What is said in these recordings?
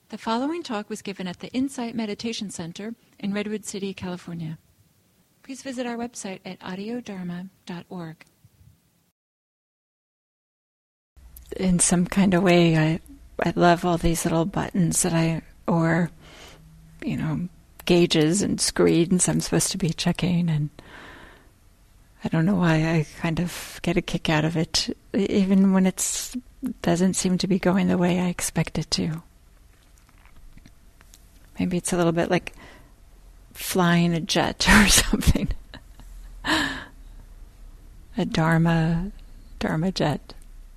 The following talk was given at the Insight Meditation Center in Redwood City, California. Please visit our website at audiodharma.org. In some kind of way, I love all these little buttons that gauges and screens I'm supposed to be checking, and I don't know why I kind of get a kick out of it, even when it doesn't seem to be going the way I expect it to. Maybe it's a little bit like flying a jet or something. A Dharma jet.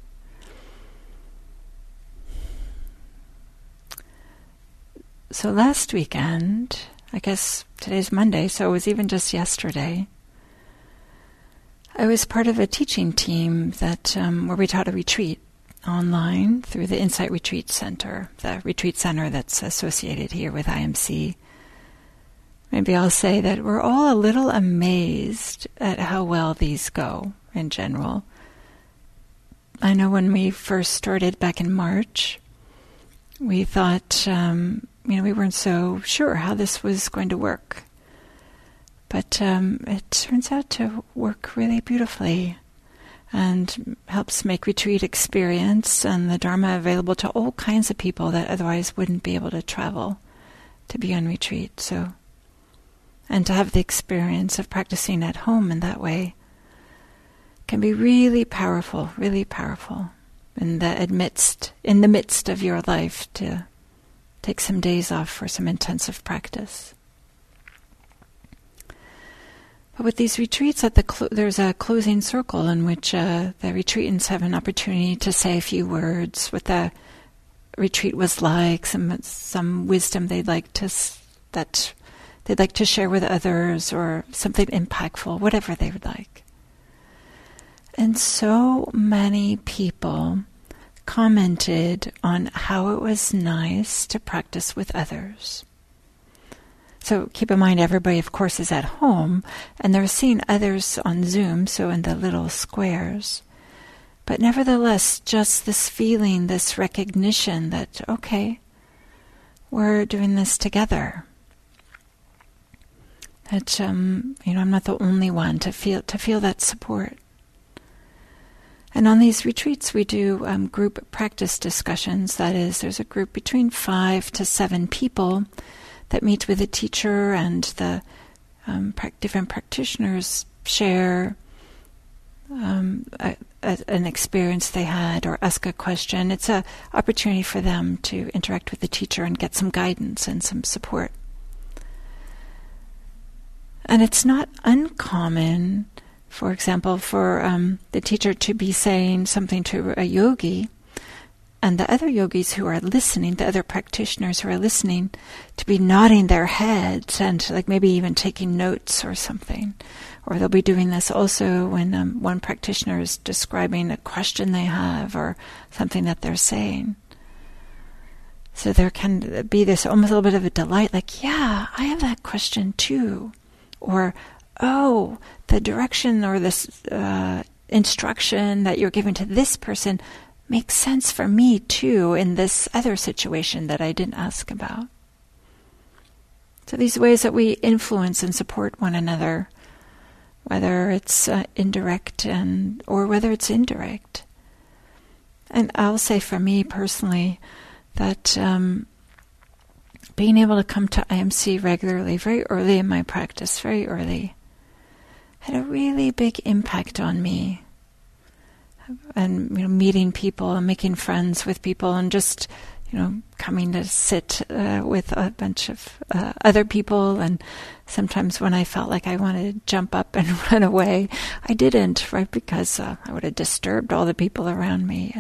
So last weekend, I guess today's Monday, so it was even just yesterday, I was part of a teaching team that where we taught a retreat online through the Insight Retreat Center, the retreat center that's associated here with IMC. Maybe I'll say that we're all a little amazed at how well these go in general. I know when we first started back in March, we thought, we weren't so sure how this was going to work. But it turns out to work really beautifully and helps make retreat experience and the Dharma available to all kinds of people that otherwise wouldn't be able to travel to be on retreat. So, and to have the experience of practicing at home in that way can be really powerful in the midst of your life, to take some days off for some intensive practice. But with these retreats, there's a closing circle in which the retreatants have an opportunity to say a few words, what the retreat was like, some wisdom they'd like to share with others, or something impactful, whatever they would like. And so many people commented on how it was nice to practice with others. So keep in mind, everybody, of course, is at home, and they're seeing others on Zoom, so in the little squares. But nevertheless, just this feeling, this recognition that, okay, we're doing this together. That, I'm not the only one to feel that support. And on these retreats, we do group practice discussions. That is, there's a group between 5 to 7 people that meet with a teacher, and the different practitioners share an experience they had or ask a question. It's an opportunity for them to interact with the teacher and get some guidance and some support. And it's not uncommon, for example, for the teacher to be saying something to a yogi, and the other yogis who are listening, the other practitioners who are listening, to be nodding their heads and like maybe even taking notes or something. Or they'll be doing this also when one practitioner is describing a question they have or something that they're saying. So there can be this almost a little bit of a delight, like, yeah, I have that question too. Or, oh, the direction or this instruction that you're giving to this person makes sense for me too in this other situation that I didn't ask about. So these ways that we influence and support one another, whether it's indirect or whether it's indirect. And I'll say for me personally that being able to come to IMC regularly, very early in my practice, very early, had a really big impact on me. And meeting people and making friends with people, and just coming to sit with a bunch of other people. And sometimes when I felt like I wanted to jump up and run away, I didn't, right? Because I would have disturbed all the people around me.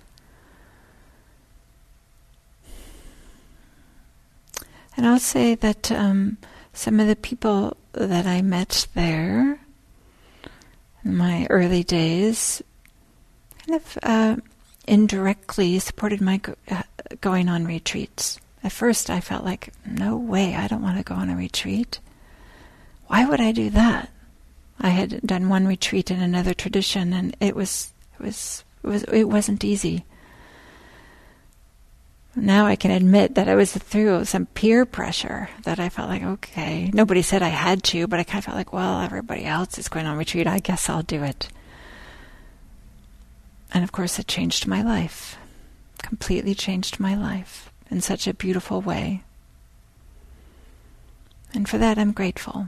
And I'll say that some of the people that I met there in my early days kind of indirectly supported my going on retreats. At first I felt like, no way, I don't want to go on a retreat. Why would I do that? I had done one retreat in another tradition, and it wasn't easy. Now I can admit that I was through some peer pressure that I felt like, okay, nobody said I had to, but I kind of felt like, well, everybody else is going on retreat. I guess I'll do it. And of course, it changed my life, completely changed my life in such a beautiful way. And for that, I'm grateful.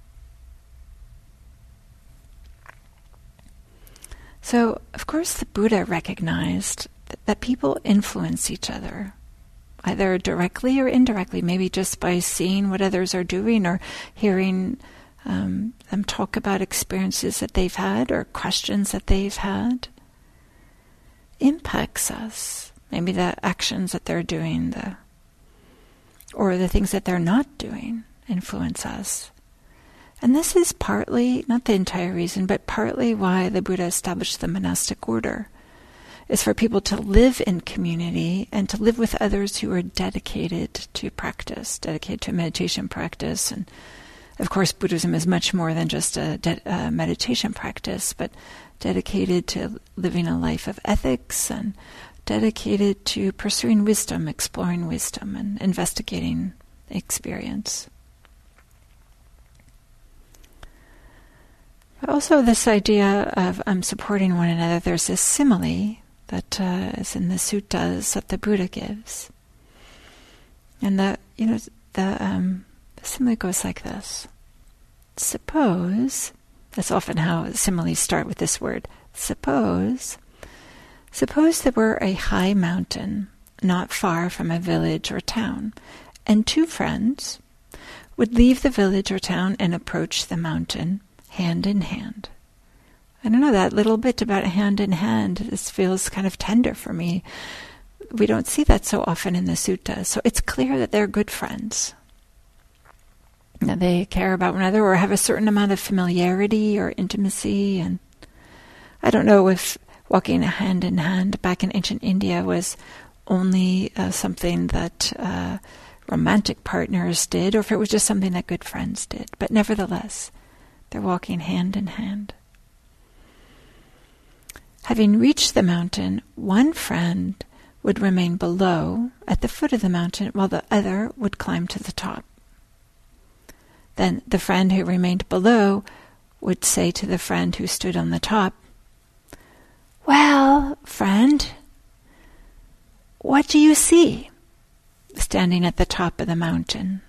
So, of course, the Buddha recognized that people influence each other, either directly or indirectly, maybe just by seeing what others are doing or hearing them talk about experiences that they've had or questions that they've had. Impacts us. Maybe the actions that they're doing, or the things that they're not doing, influence us. And this is partly, not the entire reason, but partly why the Buddha established the monastic order, is for people to live in community and to live with others who are dedicated to practice, dedicated to meditation practice. And of course, Buddhism is much more than just a meditation practice, but dedicated to living a life of ethics and dedicated to pursuing wisdom, exploring wisdom, and investigating experience. But also this idea of supporting one another, there's this simile that is in the suttas that the Buddha gives. And the simile goes like this. Suppose, that's often how similes start with this word, suppose there were a high mountain not far from a village or town, and two friends would leave the village or town and approach the mountain hand in hand. I don't know, that little bit about hand in hand, this feels kind of tender for me. We don't see that so often in the suttas, so it's clear that they're good friends. That they care about one another or have a certain amount of familiarity or intimacy. And I don't know if walking hand in hand back in ancient India was only something that romantic partners did, or if it was just something that good friends did. But nevertheless, they're walking hand in hand. Having reached the mountain, one friend would remain below at the foot of the mountain while the other would climb to the top. Then the friend who remained below would say to the friend who stood on the top, "Well, friend, what do you see standing at the top of the mountain?"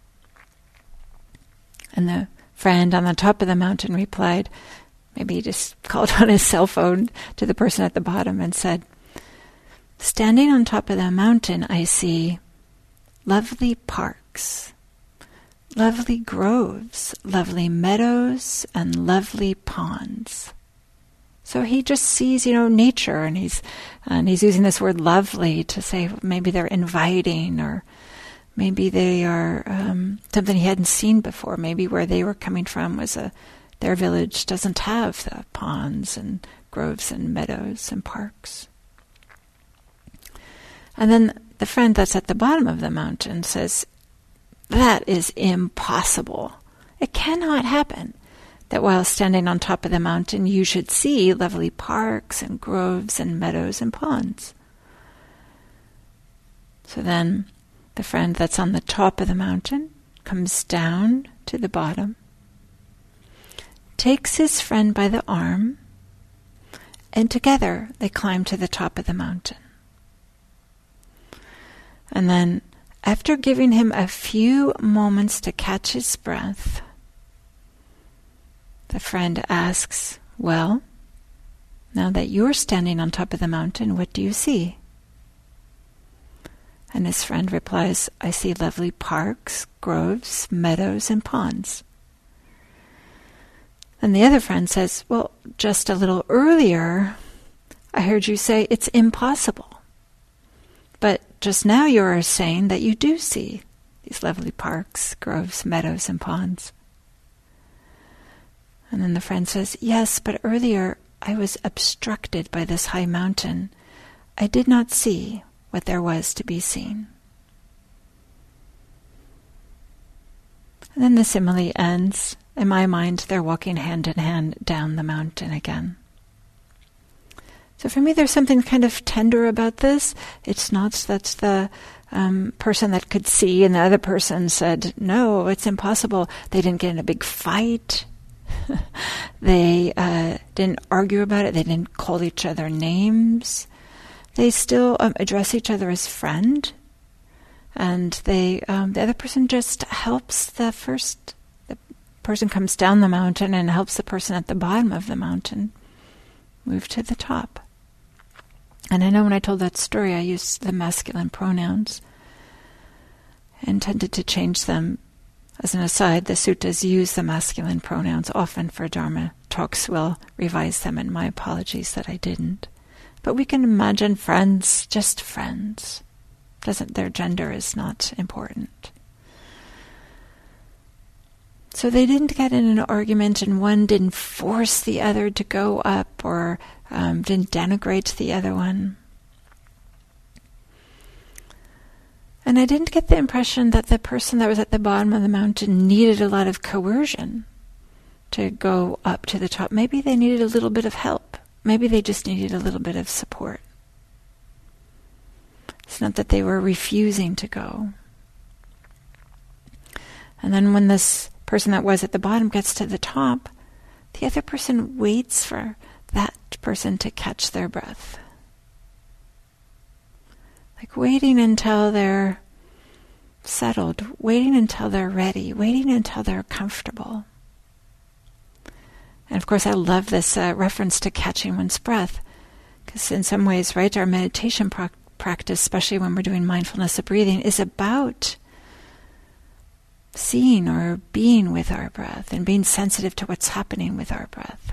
And the friend on the top of the mountain replied, maybe he just called on his cell phone to the person at the bottom and said, "Standing on top of the mountain, I see lovely parks, lovely groves, lovely meadows, and lovely ponds." So he just sees, nature, and he's using this word lovely to say maybe they're inviting, or maybe they are something he hadn't seen before. Maybe where they were coming from was their village doesn't have the ponds and groves and meadows and parks. And then the friend that's at the bottom of the mountain says, "That is impossible. It cannot happen that while standing on top of the mountain you should see lovely parks and groves and meadows and ponds." So then the friend that's on the top of the mountain comes down to the bottom, takes his friend by the arm, and together they climb to the top of the mountain. And then, after giving him a few moments to catch his breath, the friend asks, "Well, now that you're standing on top of the mountain, what do you see?" And his friend replies, "I see lovely parks, groves, meadows, and ponds." And the other friend says, "Well, just a little earlier, I heard you say it's impossible. But just now you are saying that you do see these lovely parks, groves, meadows, and ponds." And then the friend says, "Yes, but earlier I was obstructed by this high mountain. I did not see what there was to be seen." And then the simile ends. In my mind, they're walking hand in hand down the mountain again. So for me, there's something kind of tender about this. It's not that the person that could see and the other person said, no, it's impossible. They didn't get in a big fight. They didn't argue about it. They didn't call each other names. They still address each other as friend. And the other person just helps the person comes down the mountain and helps the person at the bottom of the mountain move to the top. And I know when I told that story, I used the masculine pronouns. I intended to change them. As an aside, the suttas use the masculine pronouns often for Dharma talks. We'll revise them, and my apologies that I didn't. But we can imagine friends, just friends. Their gender is not important. So they didn't get in an argument, and one didn't force the other to go up or didn't denigrate the other one. And I didn't get the impression that the person that was at the bottom of the mountain needed a lot of coercion to go up to the top. Maybe they needed a little bit of help. Maybe they just needed a little bit of support. It's not that they were refusing to go. And then when this person that was at the bottom gets to the top, the other person waits for that person to catch their breath. Like waiting until they're settled, waiting until they're ready, waiting until they're comfortable. And of course, I love this reference to catching one's breath, because in some ways, right, our meditation practice, especially when we're doing mindfulness of breathing, is about seeing or being with our breath and being sensitive to what's happening with our breath.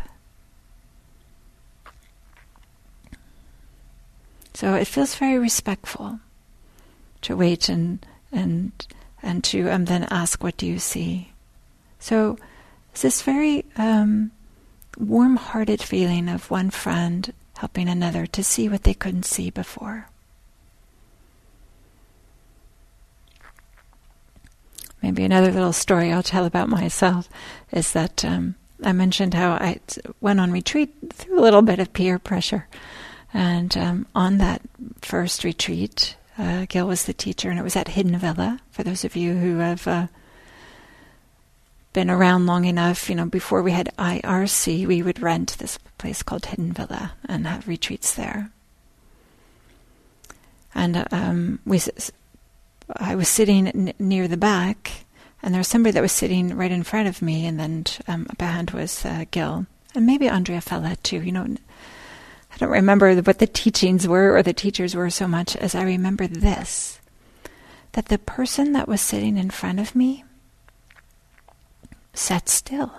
So it feels very respectful to wait and to then ask, what do you see? So it's this very warm-hearted feeling of one friend helping another to see what they couldn't see before. Maybe another little story I'll tell about myself is that I mentioned how I went on retreat through a little bit of peer pressure. And on that first retreat, Gil was the teacher, and it was at Hidden Villa. For those of you who have been around long enough, before we had IRC, we would rent this place called Hidden Villa and have retreats there. And I was sitting near the back, and there was somebody that was sitting right in front of me, and then behind was Gil, and maybe Andrea Fella too. I don't remember what the teachings were or the teachers were so much as I remember this, that the person that was sitting in front of me sat still.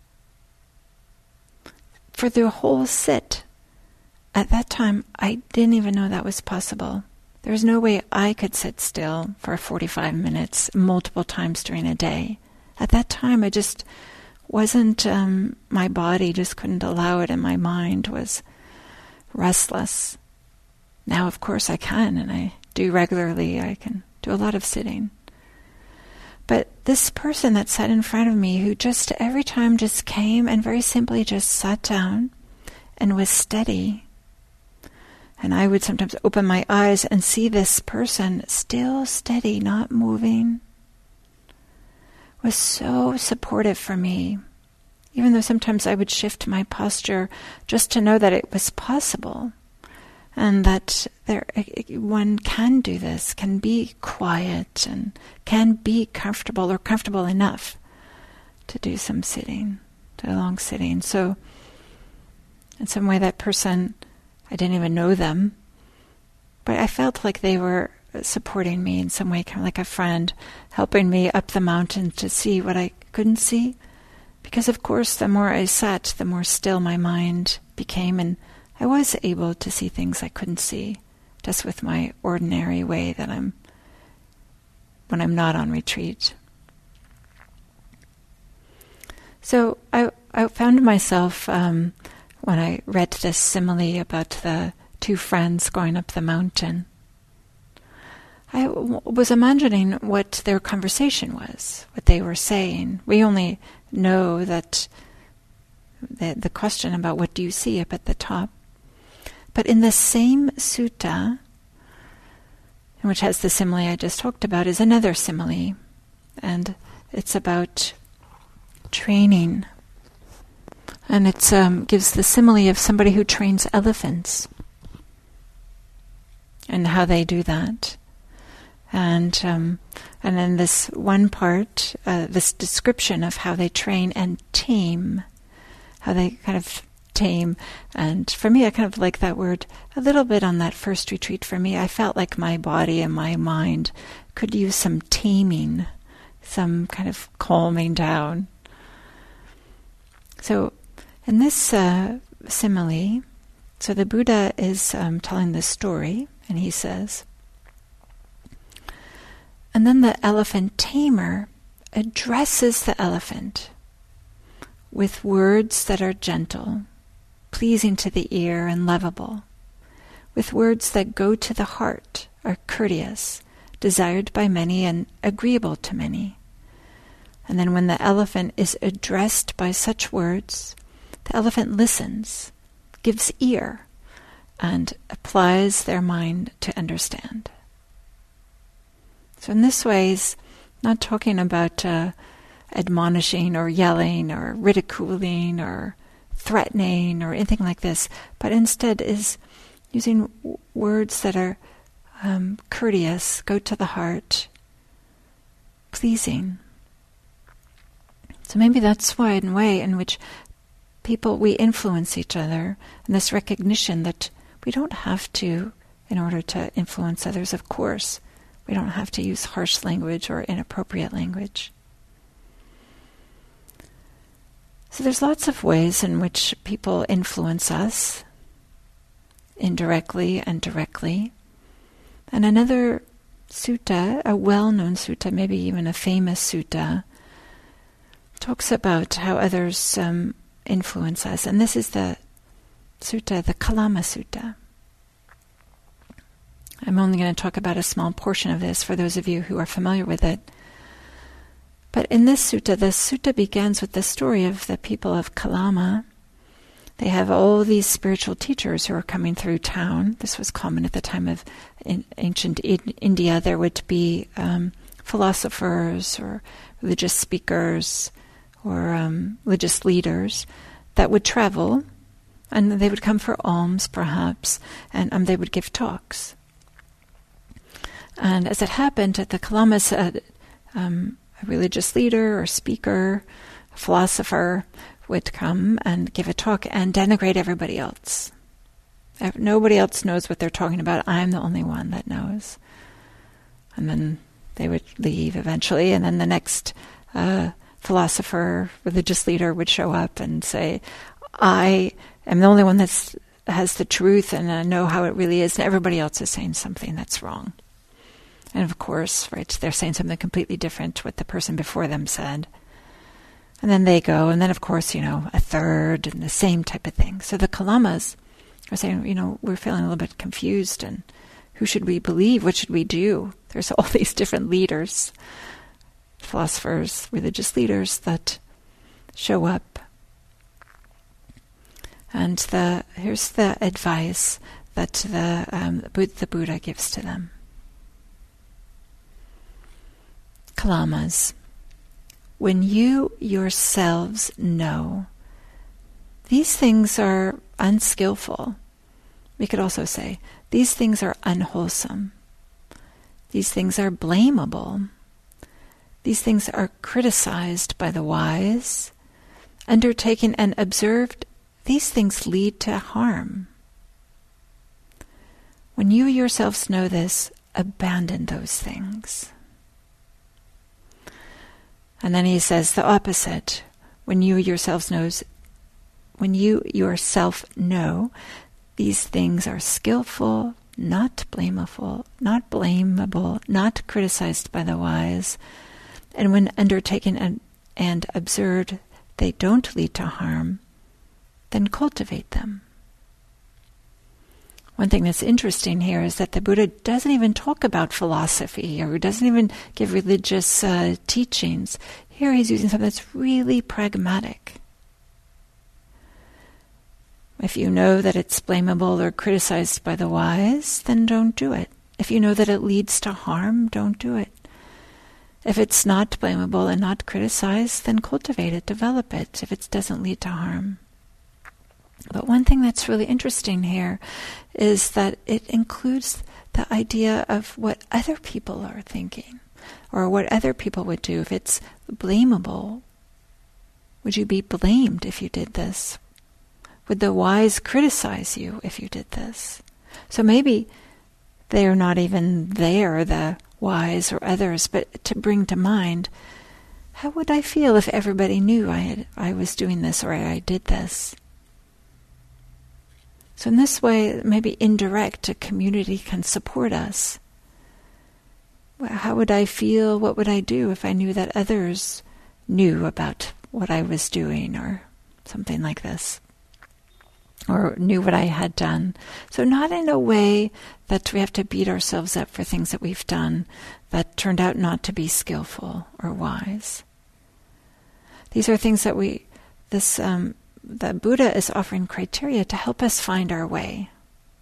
For the whole sit, at that time, I didn't even know that was possible. There was no way I could sit still for 45 minutes multiple times during a day. At that time, I just wasn't, my body just couldn't allow it, and my mind was restless. Now, of course, I can, and I do regularly. I can do a lot of sitting. But this person that sat in front of me, who just every time just came and very simply just sat down and was steady, and I would sometimes open my eyes and see this person still steady, not moving, was so supportive for me. Even though sometimes I would shift my posture just to know that it was possible and that one can do this, can be quiet and can be comfortable or comfortable enough to do some sitting, to long sitting. So in some way that person, I didn't even know them, but I felt like they were supporting me in some way, kind of like a friend, helping me up the mountain to see what I couldn't see. Because, of course, the more I sat, the more still my mind became, and I was able to see things I couldn't see, just with my ordinary way that when I'm not on retreat. So I found myself, when I read this simile about the two friends going up the mountain, I was imagining what their conversation was, what they were saying. We only know that the question about what do you see up at the top. But in the same sutta, which has the simile I just talked about, is another simile. And it's about training. And it gives the simile of somebody who trains elephants and how they do that. And then this one part, this description of how they train and tame, how they kind of tame. And for me, I kind of like that word a little bit on that first retreat. For me, I felt like my body and my mind could use some taming, some kind of calming down. So in this simile, so the Buddha is telling this story, and he says, and then the elephant tamer addresses the elephant with words that are gentle, pleasing to the ear and lovable, with words that go to the heart, are courteous, desired by many and agreeable to many. And then when the elephant is addressed by such words, the elephant listens, gives ear, and applies their mind to understand. So in this way, he's not talking about admonishing or yelling or ridiculing or threatening or anything like this, but instead is using words that are courteous, go to the heart, pleasing. So maybe that's one way in which we influence each other, and this recognition that we don't have to, in order to influence others, of course, we don't have to use harsh language or inappropriate language. So there's lots of ways in which people influence us, indirectly and directly. And another sutta, a well-known sutta, maybe even a famous sutta, talks about how others influence us. And this is the sutta, the Kalama Sutta. I'm only going to talk about a small portion of this for those of you who are familiar with it. But in this sutta, the sutta begins with the story of the people of Kalama. They have all these spiritual teachers who are coming through town. This was common at the time of ancient India. There would be philosophers or religious speakers or religious leaders that would travel, and they would come for alms, perhaps, and they would give talks. And as it happened, at the Kalamas, a religious leader or speaker, a philosopher, would come and give a talk and denigrate everybody else. Nobody else knows what they're talking about. I'm the only one that knows. And then they would leave eventually, and then the next philosopher, religious leader would show up and say, I am the only one that has the truth and I know how it really is, and everybody else is saying something that's wrong. And of course, right, they're saying something completely different to what the person before them said. And then they go, and then of course, a third, and the same type of thing. So the Kalamas are saying, we're feeling a little bit confused, and who should we believe? What should we do? There's all these different leaders, philosophers, religious leaders that show up. And here's the advice that the Buddha gives to them. Kalamas, when you yourselves know these things are unskillful, we could also say these things are unwholesome, these things are blamable, these things are criticized by the wise, undertaken and observed, these things lead to harm. When you yourselves know this, abandon those things. And then he says the opposite. When you yourself know these things are skillful, not blamable, not criticized by the wise, and when undertaken and observed, they don't lead to harm, then cultivate them. One thing that's interesting here is that the Buddha doesn't even talk about philosophy or doesn't even give religious teachings. Here he's using something that's really pragmatic. If you know that it's blamable or criticized by the wise, then don't do it. If you know that it leads to harm, don't do it. If it's not blamable and not criticized, then cultivate it, develop it, if it doesn't lead to harm. But one thing that's really interesting here is that it includes the idea of what other people are thinking, or what other people would do. If it's blamable, would you be blamed if you did this? Would the wise criticize you if you did this? So maybe they're not even there, the wise or others, but to bring to mind, how would I feel if everybody knew I was doing this or I did this? So in this way, maybe indirect, a community can support us. How would I feel? What would I do if I knew that others knew about what I was doing or something like this? Or knew what I had done. So not in a way that we have to beat ourselves up for things that we've done that turned out not to be skillful or wise. These are things that the Buddha is offering criteria to help us find our way.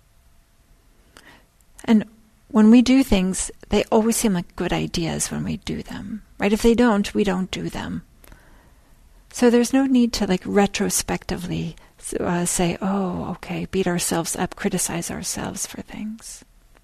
And when we do things, they always seem like good ideas when we do them, right? If they don't, we don't do them. So there's no need to retrospectively say, oh, okay, beat ourselves up, criticize ourselves for things.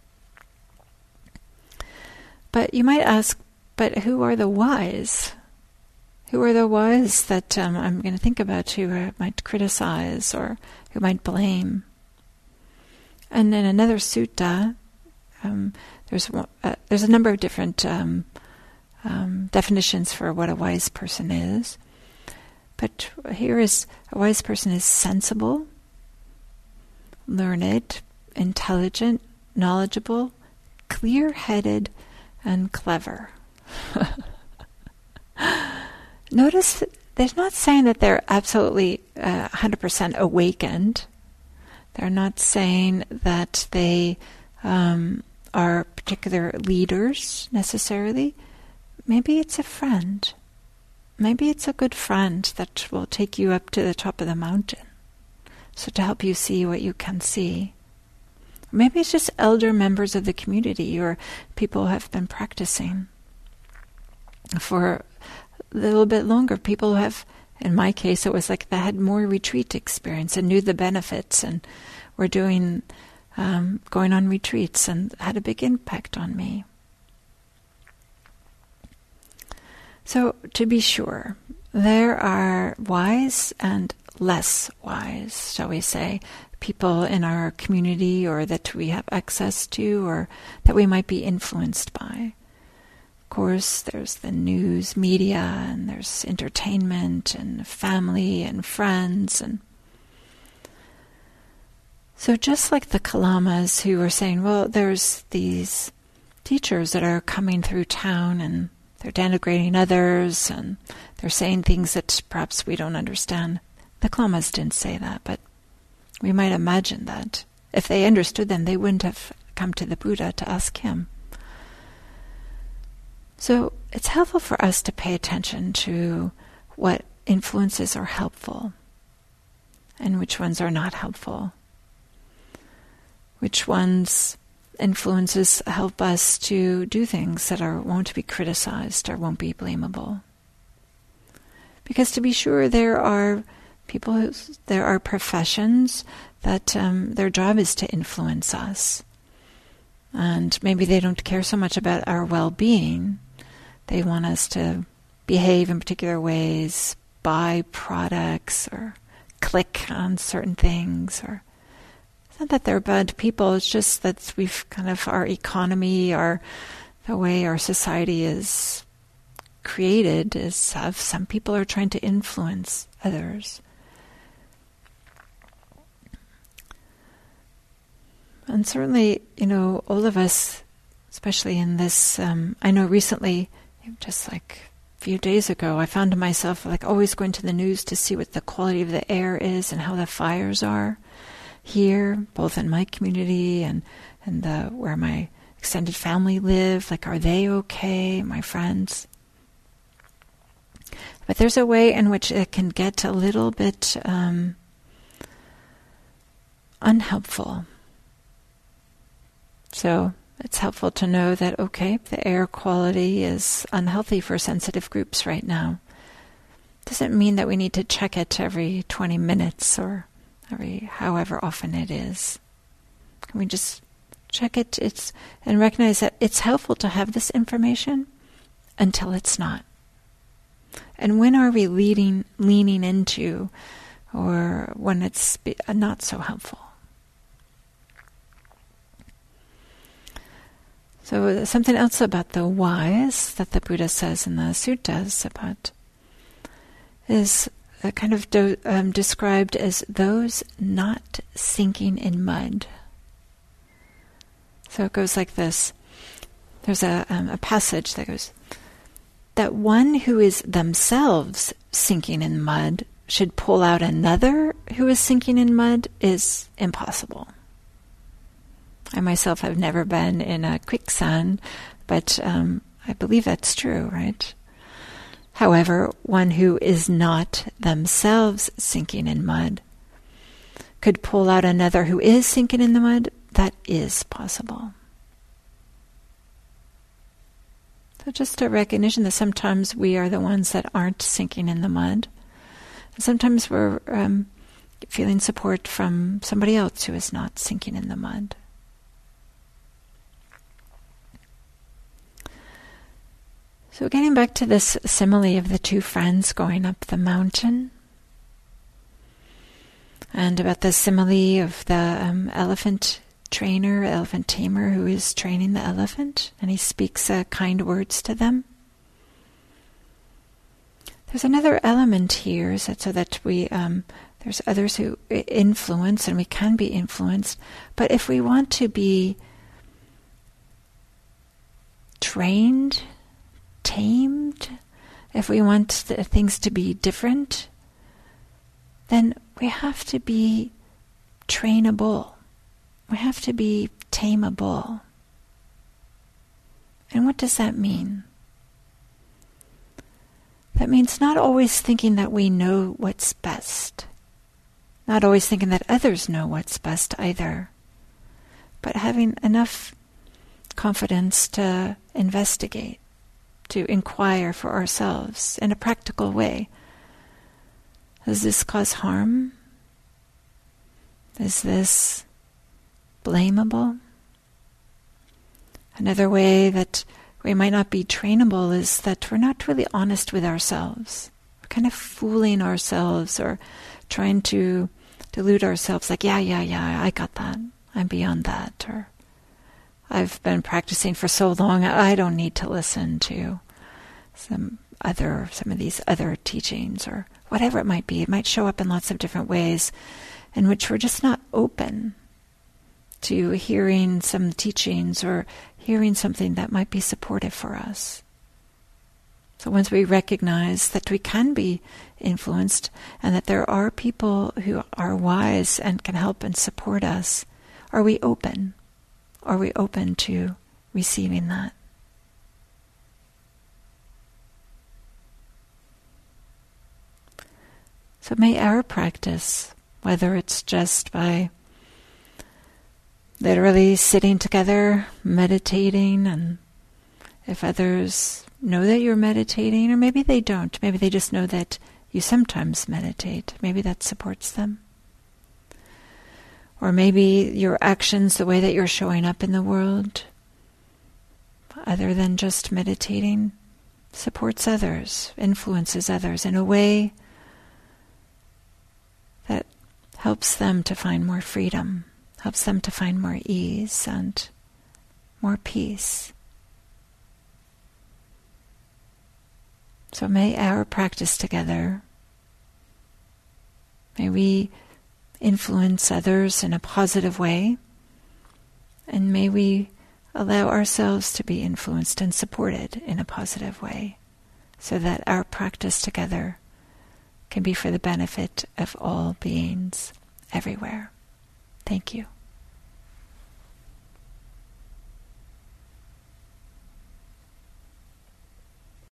But you might ask, but who are the wise? Who are the wise that I'm going to think about who might criticize or who might blame? And in another sutta, there's a number of different definitions for what a wise person is. But here is, a wise person is sensible, learned, intelligent, knowledgeable, clear-headed, and clever. Notice they're not saying that they're absolutely 100% awakened. They're not saying that they are particular leaders necessarily. Maybe it's a friend. Maybe it's a good friend that will take you up to the top of the mountain, so to help you see what you can see. Maybe it's just elder members of the community or people who have been practicing for a little bit longer. People who have, in my case, it was like they had more retreat experience and knew the benefits and were doing, going on retreats and had a big impact on me. So, to be sure, there are wise and less wise, shall we say, people in our community or that we have access to or that we might be influenced by. Of course, there's the news media and there's entertainment and family and friends. And so just like the Kalamas who were saying, well, there's these teachers that are coming through town and they're denigrating others, and they're saying things that perhaps we don't understand. The Kalamas didn't say that, but we might imagine that. If they understood them, they wouldn't have come to the Buddha to ask him. So it's helpful for us to pay attention to what influences are helpful and which ones are not helpful. Which ones influences help us to do things that won't be criticized or won't be blamable. Because to be sure, there are there are professions that their job is to influence us. And maybe they don't care so much about our well-being. They want us to behave in particular ways, buy products, or click on certain things, or it's not that they're bad people, it's just that we've kind of, our economy, the way our society is created is some people are trying to influence others. And certainly, all of us, especially in this, I know recently, just like a few days ago, I found myself always going to the news to see what the quality of the air is and how the fires are here, both in my community and where my extended family live. Are they okay, my friends? But there's a way in which it can get a little bit unhelpful. So it's helpful to know that, okay, the air quality is unhealthy for sensitive groups right now. Doesn't mean that we need to check it every 20 minutes or every however often it is. Can we just check it and recognize that it's helpful to have this information until it's not? And when are we leaning into, or when it's not so helpful? So something else about the wise that the Buddha says in the suttas about is kind of described as those not sinking in mud. So it goes like this. There's a passage that goes, that one who is themselves sinking in mud should pull out another who is sinking in mud is impossible. I myself have never been in a quicksand, but I believe that's true, right? However, one who is not themselves sinking in mud could pull out another who is sinking in the mud. That is possible. So just a recognition that sometimes we are the ones that aren't sinking in the mud. And sometimes we're feeling support from somebody else who is not sinking in the mud. So getting back to this simile of the two friends going up the mountain, and about the simile of the elephant trainer, elephant tamer, who is training the elephant, and he speaks kind words to them. There's another element here, so that we there's others who influence, and we can be influenced. But if we want to be trained, tamed, if we want things to be different, then we have to be trainable. We have to be tameable. And what does that mean? That means not always thinking that we know what's best. Not always thinking that others know what's best either. But having enough confidence to investigate, to inquire for ourselves in a practical way. Does this cause harm? Is this blamable? Another way that we might not be trainable is that we're not really honest with ourselves. We're kind of fooling ourselves or trying to delude ourselves like, yeah, I got that. I'm beyond that. Or I've been practicing for so long, I don't need to listen to some of these other teachings, or whatever it might be. It might show up in lots of different ways in which we're just not open to hearing some teachings or hearing something that might be supportive for us. So once we recognize that we can be influenced and that there are people who are wise and can help and support us, are we open? Are we open to receiving that? So may our practice, whether it's just by literally sitting together, meditating, and if others know that you're meditating, or maybe they don't, maybe they just know that you sometimes meditate, maybe that supports them. Or maybe your actions, the way that you're showing up in the world, other than just meditating, supports others, influences others in a way that helps them to find more freedom, helps them to find more ease and more peace. So may our practice together, may we influence others in a positive way, and may we allow ourselves to be influenced and supported in a positive way, so that our practice together can be for the benefit of all beings everywhere. Thank you.